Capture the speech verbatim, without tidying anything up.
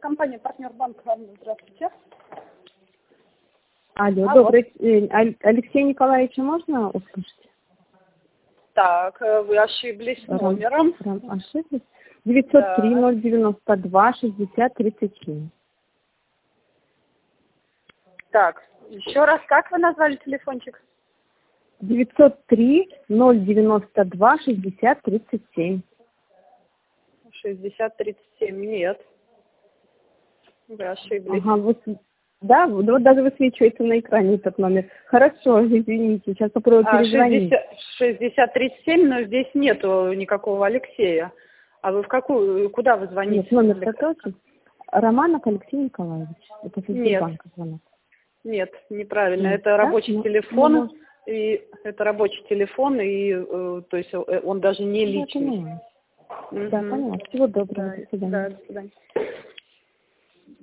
компания «Партнер Банк». Здравствуйте. Алло, Алло. добрый день. Алексея Николаевича можно услышать? Так, вы ошиблись Рам, номером. Рам, ошиблись? девятьсот три ноль девяносто два шестьдесят тридцать семь. Так, еще раз, как вы назвали телефончик? девятьсот три ноль девяносто два шестьдесят тридцать семь. шестьдесят тридцать семь, нет. Вы ошиблись. Ага, вот, да, вот, вот даже высвечивается на экране этот номер. Хорошо, извините, сейчас попробую А, перезвонить. шестьдесят тридцать семь, но здесь нету никакого Алексея. А вы в какую, куда вы звоните? Нет, номер тот. Романов Алексей Николаевич. Это Сбербанка звонок. Нет, неправильно. Нет, это да? рабочий Ну, телефон, ну, и это рабочий телефон, и э, то есть э, он даже не я личный. понимаю. Мгм. Да, понятно. Всего доброго. Да, До свидания. да, до свидания.